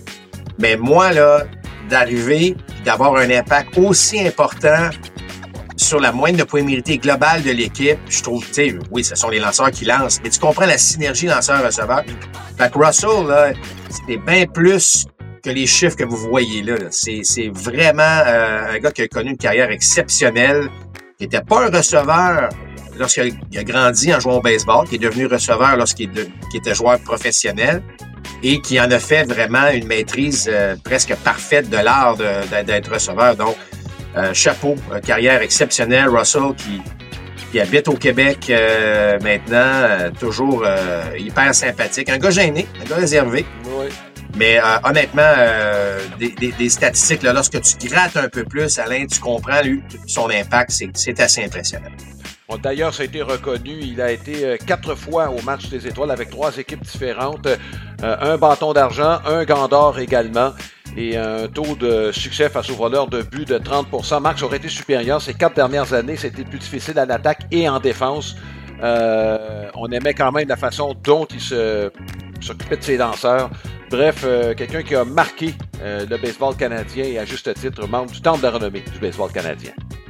Mais moi, là, d'arriver, d'avoir un impact aussi important sur la moyenne de probabilité globale de l'équipe, je trouve, tu sais, oui, ce sont les lanceurs qui lancent, mais tu comprends la synergie lanceur-receveur. Fait que Russell, là, c'était bien plus que les chiffres que vous voyez là. C'est vraiment un gars qui a connu une carrière exceptionnelle, qui n'était pas un receveur lorsqu'il a grandi en jouant au baseball, qui est devenu receveur lorsqu'il était joueur professionnel et qui en a fait vraiment une maîtrise presque parfaite de l'art d'être receveur. Donc, chapeau, carrière exceptionnelle. Russell qui habite au Québec maintenant, toujours hyper sympathique. Un gars gêné, un gars réservé. Oui. Mais honnêtement, des statistiques, là, lorsque tu grattes un peu plus, Alain, tu comprends lui, son impact, c'est assez impressionnant. Bon, d'ailleurs, ça a été reconnu. Il a été 4 fois au match des étoiles avec 3 équipes différentes. Un bâton d'argent, un gant d'or également. Et un taux de succès face aux voleurs de but de 30%. Marc aurait été supérieur. Ces 4 dernières années, c'était plus difficile à l'attaque et en défense. On aimait quand même la façon dont il s'occupait de ses lanceurs. Bref, quelqu'un qui a marqué le baseball canadien et à juste titre membre du temple de la renommée du baseball canadien.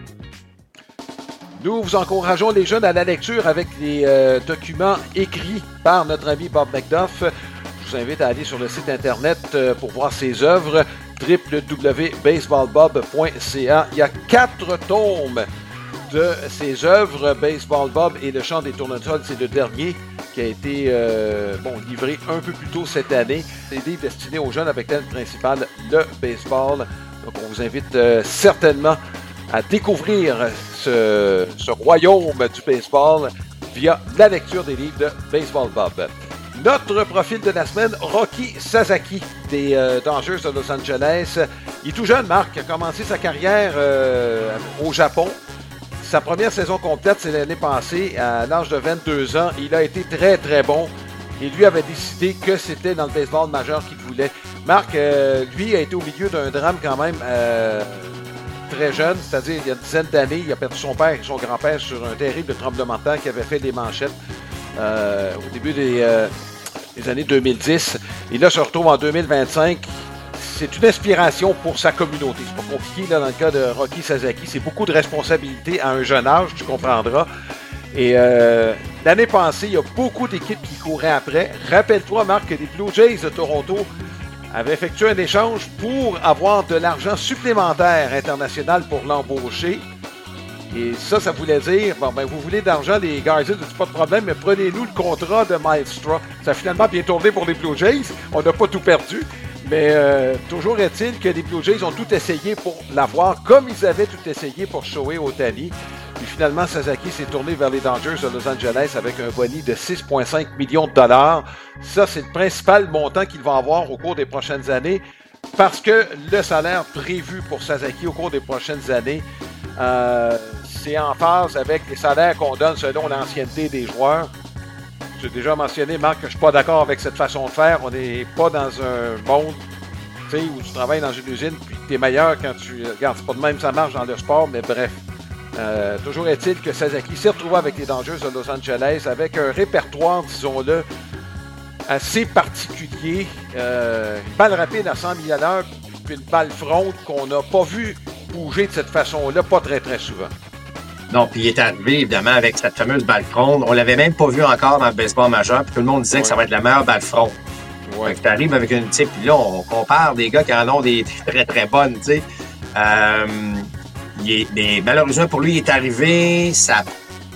Nous vous encourageons les jeunes à la lecture avec les documents écrits par notre ami Bob McDuff. Je vous invite à aller sur le site internet pour voir ses œuvres, www.baseballbob.ca. Il y a 4 tomes de ses œuvres. Baseball Bob et le chant des tournesols, c'est le dernier qui a été livré un peu plus tôt cette année. C'est des livres destinés aux jeunes avec thème principal le baseball. Donc on vous invite certainement à découvrir ce royaume du baseball via la lecture des livres de Baseball Bob. Notre profil de la semaine, Roki Sasaki des Dodgers de Los Angeles. Il est tout jeune, Marc, il a commencé sa carrière au Japon. Sa première saison complète, c'est l'année passée, à l'âge de 22 ans. Il a été très, très bon. Et lui avait décidé que c'était dans le baseball majeur qu'il voulait. Marc, lui, a été au milieu d'un drame quand même très jeune, c'est-à-dire il y a une dizaine d'années. Il a perdu son père et son grand-père sur un terrible tremblement de terre qui avait fait des manchettes au début des années 2010. Et là, se retrouve en 2025. C'est une inspiration pour sa communauté. C'est pas compliqué là, dans le cas de Roki Sasaki. C'est beaucoup de responsabilités à un jeune âge, tu comprendras. Et l'année passée, il y a beaucoup d'équipes qui couraient après. Rappelle-toi, Marc, que les Blue Jays de Toronto avaient effectué un échange pour avoir de l'argent supplémentaire international pour l'embaucher. Et ça voulait dire, vous voulez de l'argent, les Guardians, c'est pas de problème, mais prenez-nous le contrat de Myles Straw. Ça a finalement bien tourné pour les Blue Jays. On n'a pas tout perdu. Mais toujours est-il que les Blue Jays ont tout essayé pour l'avoir, comme ils avaient tout essayé pour Shohei Ohtani. Puis finalement, Sasaki s'est tourné vers les Dodgers de Los Angeles avec un boni de 6,5 millions de dollars. Ça, c'est le principal montant qu'il va avoir au cours des prochaines années parce que le salaire prévu pour Sasaki au cours des prochaines années, c'est en phase avec les salaires qu'on donne selon l'ancienneté des joueurs. J'ai déjà mentionné, Marc, que je ne suis pas d'accord avec cette façon de faire. On n'est pas dans un monde où tu travailles dans une usine puis tu es meilleur quand tu... Regarde, c'est pas de même ça marche dans le sport, mais bref. Toujours est-il que Sasaki s'est retrouvé avec les Dodgers de Los Angeles avec un répertoire, disons-le, assez particulier. Une balle rapide à 100 000 à l'heure puis une balle fronde qu'on n'a pas vu bouger de cette façon-là, pas très, très souvent. Non, puis il est arrivé, évidemment, avec cette fameuse balle fronde. On l'avait même pas vu encore dans le baseball majeur, puis tout le monde disait que ça va être la meilleure balle fronde. Ouais. Tu arrives avec une type, puis là, on compare des gars qui en ont des très, très bonnes, tu sais. Mais malheureusement, pour lui, il est arrivé, ça a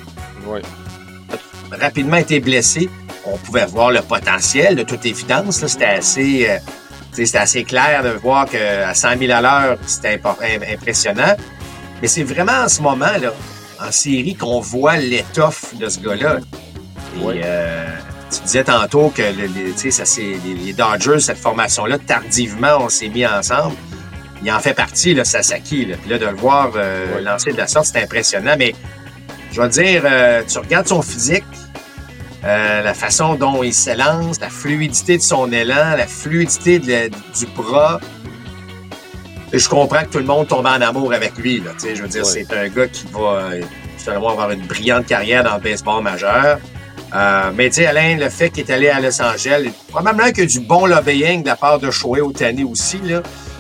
rapidement été blessé. On pouvait voir le potentiel, de toute évidence. Là, c'était assez clair de voir qu'à 100 000 à l'heure, c'était impressionnant. Mais c'est vraiment en ce moment, là, en série, qu'on voit l'étoffe de ce gars-là. Et tu disais tantôt que les Dodgers, cette formation-là, tardivement, on s'est mis ensemble. Il en fait partie, là, Sasaki. Là. Puis là, de le voir lancer de la sorte, c'est impressionnant. Mais je vais te dire, tu regardes son physique, la façon dont il s'élance, la fluidité de son élan, la fluidité du bras. Et je comprends que tout le monde tombe en amour avec lui. Là, je veux dire, c'est un gars qui va, selon moi, avoir une brillante carrière dans le baseball majeur. Mais tu sais, Alain, le fait qu'il est allé à Los Angeles, probablement qu'il y a du bon lobbying de la part de Shohei Ohtani aussi, là.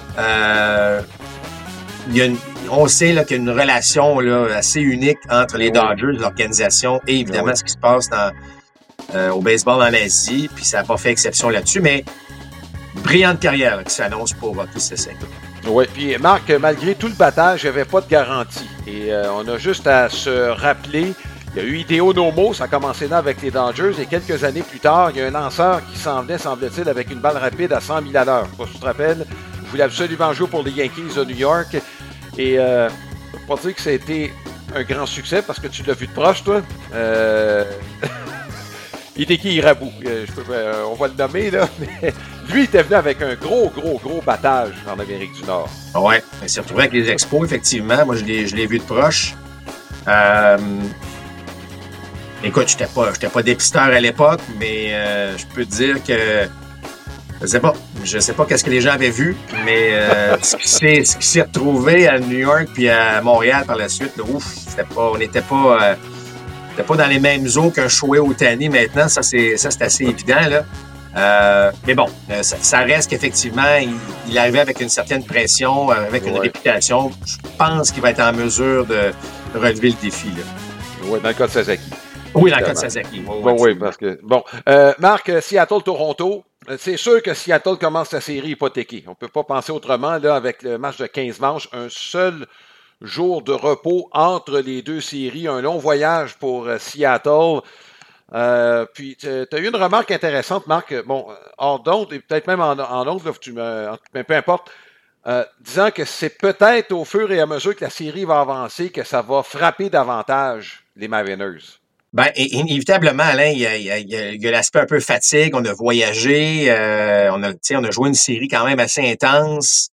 On sait là, qu'il y a une relation là, assez unique entre les Dodgers, l'organisation, et évidemment ce qui se passe au baseball en Asie, puis ça n'a pas fait exception là-dessus, mais brillante carrière là, qui s'annonce pour Rocky Cesek. Oui, puis Marc, malgré tout le battage, il n'y avait pas de garantie. Et on a juste à se rappeler, il y a eu Hideo Nomo, ça a commencé là avec les Dodgers, et quelques années plus tard, il y a un lanceur qui s'en venait, semble-t-il, avec une balle rapide à 100 000 à l'heure. Je ne sais pas si tu te rappelles, il voulait absolument jouer pour les Yankees de New York. Et je ne peux pas dire que ça a été un grand succès, parce que tu l'as vu de proche, toi. Hideki Irabu, on va le nommer, là, mais lui, il était venu avec un gros battage en Amérique du Nord. Oui, il s'est retrouvé avec les Expos, effectivement. Moi, je l'ai vu de proche. Écoute, je n'étais pas dépisteur à l'époque, mais je peux te dire que je sais pas qu'est-ce que les gens avaient vu, mais ce qui s'est retrouvé à New York puis à Montréal par la suite, là, on n'était pas dans les mêmes eaux qu'un Shohei Ohtani maintenant, ça c'est assez évident, là. Mais bon, ça reste qu'effectivement, il arrivait avec une certaine pression, avec une réputation. Je pense qu'il va être en mesure de relever le défi, là. Oui, dans le cas de Sasaki. Oui, dans le cas de Sasaki. Oui, parce que... Bon, Marc, Seattle-Toronto, c'est sûr que Seattle commence sa série hypothéquée. On ne peut pas penser autrement, là, avec le match de 15 manches, un seul jour de repos entre les deux séries, un long voyage pour Seattle. Puis, tu as eu une remarque intéressante, Marc, bon, hors d'onde, et peut-être même en onde, mais peu importe, disant que c'est peut-être au fur et à mesure que la série va avancer que ça va frapper davantage les Mariners. Ben, inévitablement, Alain, il y a l'aspect un peu fatigue. On a voyagé, on a joué une série quand même assez intense.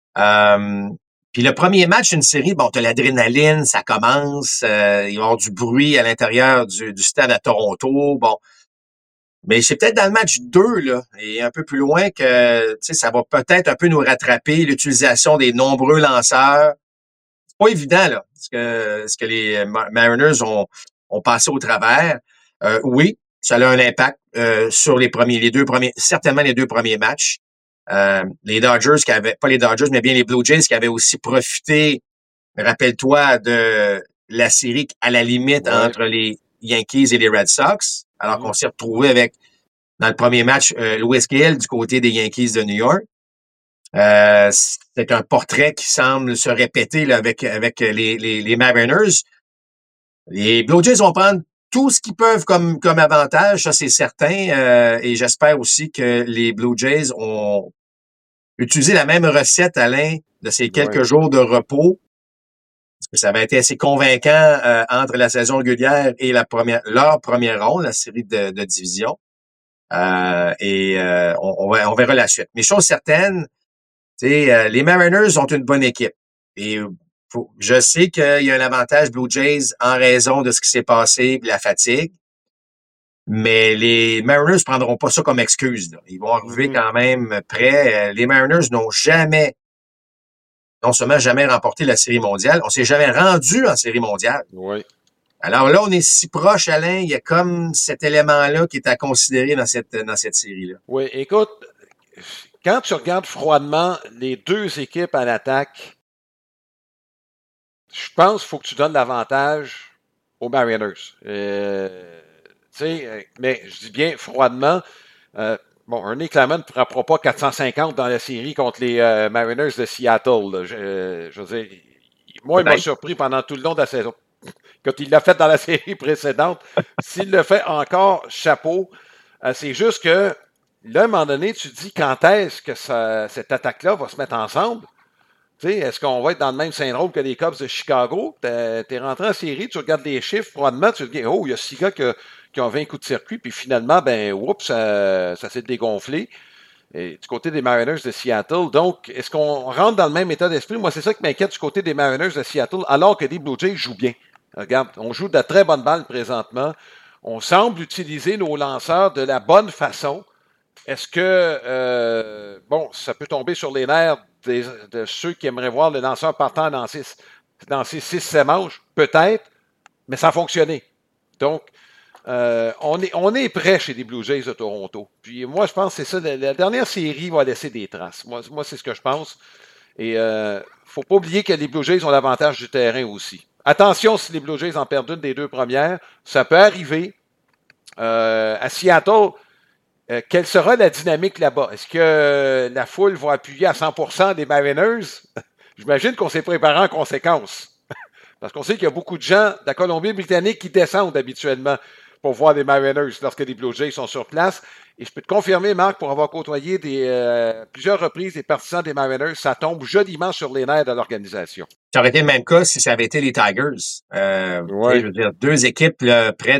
Puis le premier match d'une série, bon, t'as l'adrénaline, ça commence, il va y avoir du bruit à l'intérieur du stade à Toronto, bon. Mais c'est peut-être dans le match 2, là, et un peu plus loin que, tu sais, ça va peut-être un peu nous rattraper, l'utilisation des nombreux lanceurs. C'est pas évident, là, ce que les Mariners ont passé au travers. Oui, ça a un impact sur certainement les deux premiers matchs. Les Dodgers pas les Dodgers, mais bien les Blue Jays qui avaient aussi profité, rappelle-toi, de la série à la limite entre les Yankees et les Red Sox, alors qu'on s'est retrouvé avec, dans le premier match, Louis Gill du côté des Yankees de New York. C'est un portrait qui semble se répéter là, avec les Mariners. Les Blue Jays vont prendre tout ce qu'ils peuvent comme avantage, ça c'est certain, et j'espère aussi que les Blue Jays ont utilisé la même recette, Alain, de ces quelques jours de repos, parce que ça avait été assez convaincant entre la saison régulière et leur première ronde, la série de division. On verra la suite. Mais chose certaine, les Mariners ont une bonne équipe. Et je sais qu'il y a un avantage Blue Jays en raison de ce qui s'est passé et la fatigue. Mais les Mariners ne prendront pas ça comme excuse, là. Ils vont arriver quand même prêts. Les Mariners n'ont non seulement jamais remporté la Série mondiale, on s'est jamais rendu en Série mondiale. Oui. Alors là, on est si proche, Alain, il y a comme cet élément-là qui est à considérer dans cette série-là. Oui, écoute, quand tu regardes froidement les deux équipes à l'attaque, je pense qu'il faut que tu donnes l'avantage aux Mariners. Mais je dis bien froidement, Ernie Clement ne frappera pas 450 dans la série contre les Mariners de Seattle. Je veux dire, moi, il m'a surpris pendant tout le long de la saison. Quand il l'a fait dans la série précédente, s'il le fait encore, chapeau. C'est juste que, là, à un moment donné, tu te dis quand est-ce que cette attaque-là va se mettre ensemble? Est-ce qu'on va être dans le même syndrome que les Cubs de Chicago? T'es rentré en série, tu regardes les chiffres froidement, tu te dis, il y a 6 gars qui ont 20 coups de circuit, puis finalement, ça s'est dégonflé. Et du côté des Mariners de Seattle. Donc, est-ce qu'on rentre dans le même état d'esprit? Moi, c'est ça qui m'inquiète du côté des Mariners de Seattle, alors que les Blue Jays jouent bien. Regarde, on joue de très bonnes balles présentement. On semble utiliser nos lanceurs de la bonne façon. Est-ce que, ça peut tomber sur les nerfs de ceux qui aimeraient voir le lanceur partant dans ces 6-7 manches? Peut-être, mais ça a fonctionné. Donc, on est prêt chez les Blue Jays de Toronto. Puis moi, je pense que c'est ça. La dernière série va laisser des traces. Moi c'est ce que je pense. Et faut pas oublier que les Blue Jays ont l'avantage du terrain aussi. Attention, si les Blue Jays en perdent une des deux premières, ça peut arriver. À Seattle, quelle sera la dynamique là-bas? Est-ce que la foule va appuyer à 100% des Mariners? J'imagine qu'on s'est préparé en conséquence. Parce qu'on sait qu'il y a beaucoup de gens de la Colombie-Britannique qui descendent habituellement pour voir les Mariners lorsque les Blue Jays sont sur place. Et je peux te confirmer, Marc, pour avoir côtoyé plusieurs reprises les partisans des Mariners, ça tombe joliment sur les nerfs de l'organisation. Ça aurait été le même cas si ça avait été les Tigers. Ouais. Je veux dire, deux équipes là, près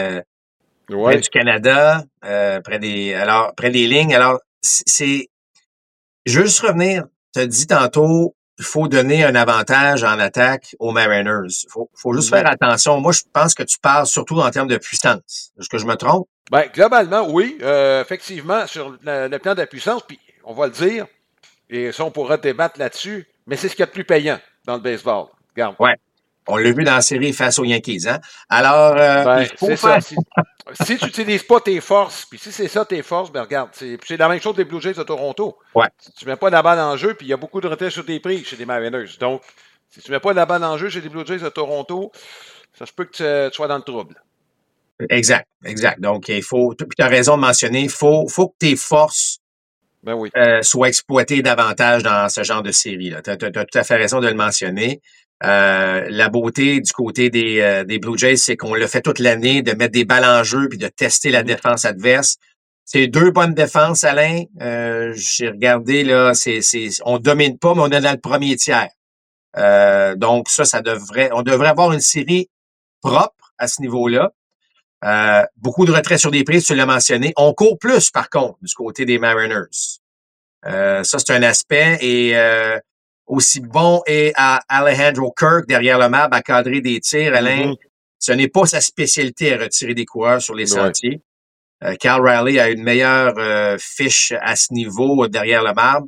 du Canada, près des lignes. Alors, c'est juste revenir. Tu as dit tantôt, il faut donner un avantage en attaque aux Mariners. Faut juste faire attention. Moi, je pense que tu parles surtout en termes de puissance. Est-ce que je me trompe? Ben, globalement, oui. Effectivement, sur le plan de la puissance, puis on va le dire, et ça, on pourra débattre là-dessus, mais c'est ce qu'il y a de plus payant dans le baseball. Regarde. Ouais. On l'a vu dans la série face aux Yankees, hein? Alors, il faut c'est faire... ça. Si tu n'utilises pas tes forces, puis si c'est ça tes forces, ben regarde, c'est la même chose des Blue Jays de Toronto. Ouais. Si tu mets pas la balle en jeu, puis il y a beaucoup de retrait sur tes prix chez les Mariners. Donc, si tu mets pas la balle en jeu chez les Blue Jays de Toronto, ça se peut que tu sois dans le trouble. Exact. Donc, il faut, puis tu as raison de mentionner, il faut que tes forces soient exploitées davantage dans ce genre de série-là. Tu as tout à fait raison de le mentionner. La beauté du côté des Blue Jays, c'est qu'on le fait toute l'année, de mettre des balles en jeu puis de tester la défense adverse. C'est deux bonnes défenses, Alain. J'ai regardé, là, on domine pas, mais on est dans le premier tiers. Donc, on devrait avoir une série propre à ce niveau-là. Beaucoup de retraits sur des prises, tu l'as mentionné. On court plus, par contre, du côté des Mariners. Ça, c'est un aspect. Et aussi bon est à Alejandro Kirk derrière le marbre à cadrer des tirs. Alain, ce n'est pas sa spécialité à retirer des coureurs sur les sentiers. Cal Riley a une meilleure fiche à ce niveau derrière le marbre.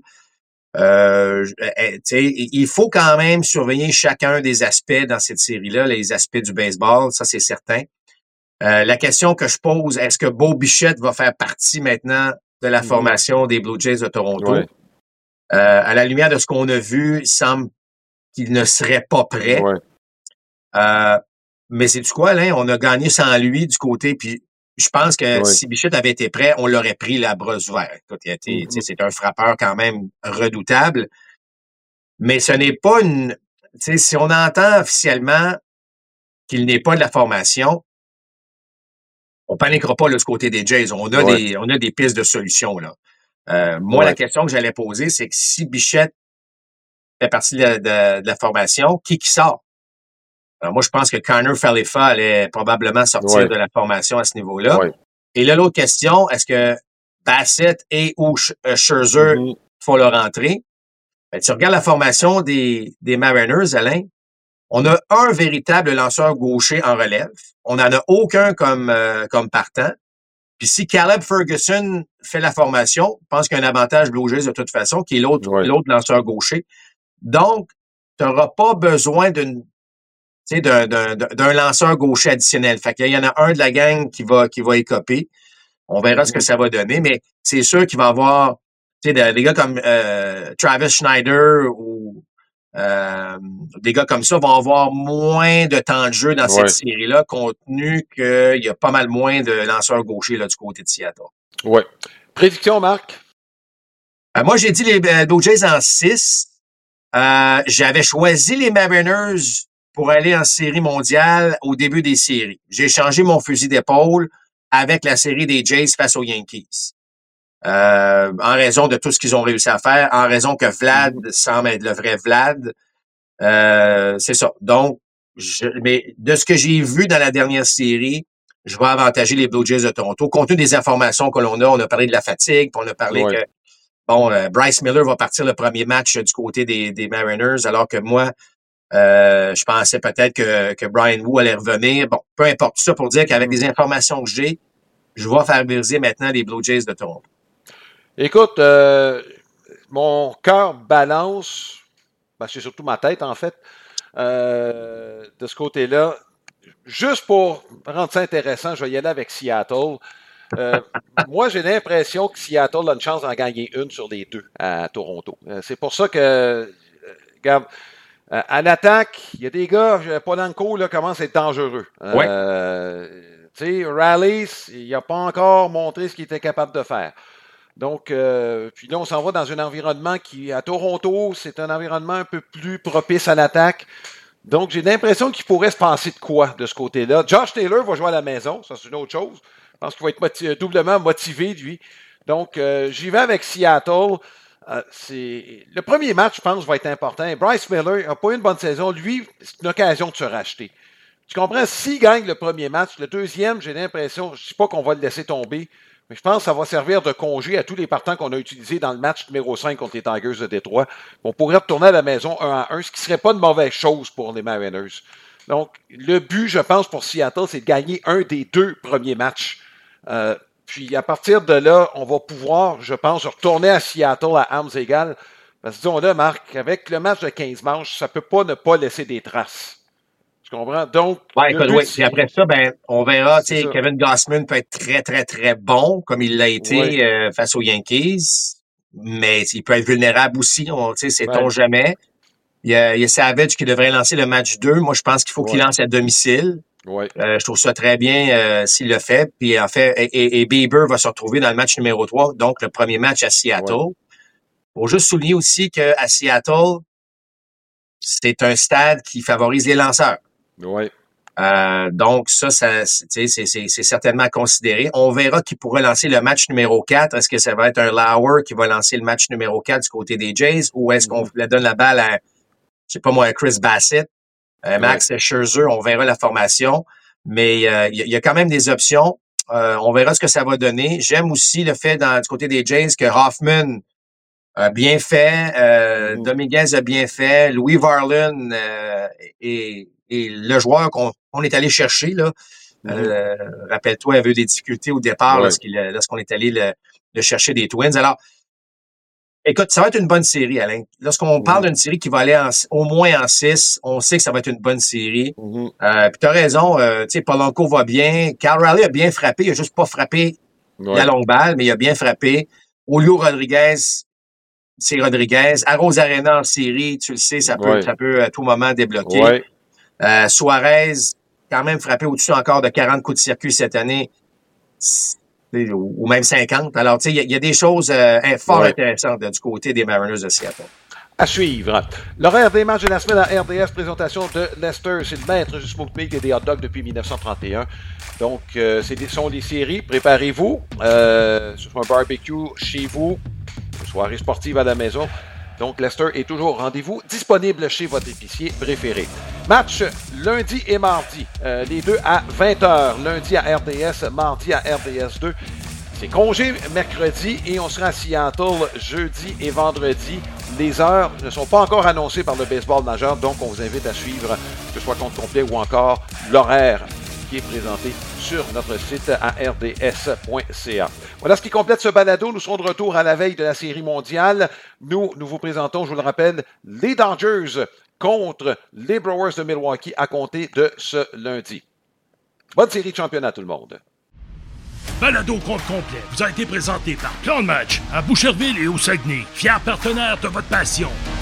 Il faut quand même surveiller chacun des aspects dans cette série-là, les aspects du baseball, ça c'est certain. La question que je pose, est-ce que Bo Bichette va faire partie maintenant de la formation des Blue Jays de Toronto? Ouais. À la lumière de ce qu'on a vu, il semble qu'il ne serait pas prêt. Ouais. Mais c'est du quoi, Alain? On a gagné sans lui du côté, puis je pense que si Bichette avait été prêt, on l'aurait pris la brosse ouverte. Écoute, c'est un frappeur quand même redoutable. Mais ce n'est pas si on entend officiellement qu'il n'est pas de la formation, on paniquera pas là, du côté des Jays. On a des pistes de solutions, là. Moi, la question que j'allais poser, c'est que si Bichette fait partie de la formation, qui sort? Alors moi, je pense que Connor Falefa allait probablement sortir de la formation à ce niveau-là. Ouais. Et là, l'autre question, est-ce que Bassett ou Scherzer font leur entrée? Ben, tu regardes la formation des Mariners, Alain, on a un véritable lanceur gaucher en relève. On n'en a aucun comme partant. Puis si Caleb Ferguson fait la formation, je pense qu'il y a un avantage Blue Jays de toute façon, qui est l'autre lanceur gaucher. Donc, tu n'auras pas besoin d'un lanceur gaucher additionnel. Fait qu'il y en a un de la gang qui va écoper. On verra ce que ça va donner, mais c'est sûr qu'il va y avoir des gars comme Travis Schneider ou des gars comme ça vont avoir moins de temps de jeu dans cette série-là, compte tenu qu'il y a pas mal moins de lanceurs gauchers là, du côté de Seattle. Oui. Prédiction, Marc? Moi, j'ai dit les Blue Jays en 6. J'avais choisi les Mariners pour aller en série mondiale au début des séries. J'ai changé mon fusil d'épaule avec la série des Jays face aux Yankees. En raison de tout ce qu'ils ont réussi à faire, en raison que Vlad semble être le vrai Vlad. C'est ça. Donc, mais de ce que j'ai vu dans la dernière série, je vais avantager les Blue Jays de Toronto. Compte tenu des informations que l'on a parlé de la fatigue, puis on a parlé que Bryce Miller va partir le premier match du côté des Mariners, alors que moi, je pensais peut-être que Brian Wu allait revenir. Bon, peu importe ça pour dire qu'avec les informations que j'ai, je vais faire briser maintenant les Blue Jays de Toronto. Écoute, mon cœur balance, c'est surtout ma tête en fait, de ce côté-là. juste pour rendre ça intéressant, je vais y aller avec Seattle. Moi, j'ai l'impression que Seattle a une chance d'en gagner une sur les deux à Toronto. C'est pour ça que, regarde, à l'attaque, il y a des gars, Polanco là, commence à être dangereux. Ouais. Tu sais, Rallis, il n'a pas encore montré ce qu'il était capable de faire. Donc, puis là, on s'en va dans un environnement qui, à Toronto, c'est un environnement un peu plus propice à l'attaque. Donc, j'ai l'impression qu'il pourrait se passer de quoi de ce côté-là. Josh Taylor va jouer à la maison, ça c'est une autre chose. Je pense qu'il va être doublement motivé, lui. Donc, j'y vais avec Seattle. Le premier match, je pense, va être important. Bryce Miller n'a pas eu une bonne saison. Lui, c'est une occasion de se racheter. Tu comprends? S'il gagne le premier match, le deuxième, j'ai l'impression, je ne dis pas qu'on va le laisser tomber, mais je pense que ça va servir de congé à tous les partants qu'on a utilisés dans le match numéro 5 contre les Tigers de Détroit. On pourrait retourner à la maison 1-1, ce qui ne serait pas une mauvaise chose pour les Mariners. Donc, le but, je pense, pour Seattle, c'est de gagner un des deux premiers matchs. Puis, à partir de là, on va pouvoir, je pense, retourner à Seattle à armes égales. Parce que, disons-le, Marc, avec le match de 15 manches, ça ne peut pas ne pas laisser des traces. Tu comprends? Donc, Puis après ça, on verra, tu sais, Kevin Gausman peut être très, très, très bon, comme il l'a été face aux Yankees, mais il peut être vulnérable aussi, tu sais, sait-on jamais. Il y a Savage qui devrait lancer le match 2. Moi, je pense qu'il faut qu'il lance à domicile. Ouais. Je trouve ça très bien s'il le fait. Puis en fait, et Bieber va se retrouver dans le match numéro 3, donc le premier match à Seattle. Faut juste souligner aussi qu'à Seattle, c'est un stade qui favorise les lanceurs. Oui. Donc, ça c'est certainement à considérer. On verra qui pourra lancer le match numéro 4. Est-ce que ça va être un Lauer qui va lancer le match numéro 4 du côté des Jays ou est-ce qu'on donne la balle à, je sais pas moi, Chris Bassett, Max Scherzer? On verra la formation. Mais il y a quand même des options. On verra ce que ça va donner. J'aime aussi le fait du côté des Jays que Hoffman a bien fait, Dominguez a bien fait, Louis Varland et le joueur qu'on est allé chercher, là, rappelle-toi, il avait eu des difficultés au départ lorsqu'on est allé le chercher des Twins. Alors, écoute, ça va être une bonne série, Alain. Lorsqu'on parle d'une série qui va aller au moins en 6, on sait que ça va être une bonne série. Puis t'as raison, tu sais, Polanco va bien. Cal Raleigh a bien frappé, il a juste pas frappé la longue balle, mais il a bien frappé. Julio Rodriguez, c'est Rodriguez. Arozarena en série, tu le sais, ça peut à tout moment débloquer. Suarez, quand même frappé au-dessus encore de 40 coups de circuit cette année, ou même 50. Alors, tu sais, il y a des choses fort intéressantes du côté des Mariners de Seattle. À suivre. L'horaire des matchs de la semaine à RDS, présentation de Lester. C'est le maître du smoke meat et des hot dogs depuis 1931. Donc, sont les séries. Préparez-vous. Ce soit un barbecue chez vous, une soirée sportive à la maison. Donc, Lester est toujours au rendez-vous, disponible chez votre épicier préféré. Match lundi et mardi, les deux à 20h. Lundi à RDS, mardi à RDS 2. C'est congé mercredi et on sera à Seattle jeudi et vendredi. Les heures ne sont pas encore annoncées par le baseball majeur, donc on vous invite à suivre, que ce soit compte complet ou encore l'horaire qui est présenté sur notre site à rds.ca. Voilà ce qui complète ce balado. Nous serons de retour à la veille de la Série mondiale. Nous vous présentons, je vous le rappelle, les Dodgers contre les Brewers de Milwaukee à compter de ce lundi. Bonne série de championnat tout le monde. Balado compte complet vous a été présenté par Plan de Match à Boucherville et au Saguenay, fiers partenaires de votre passion.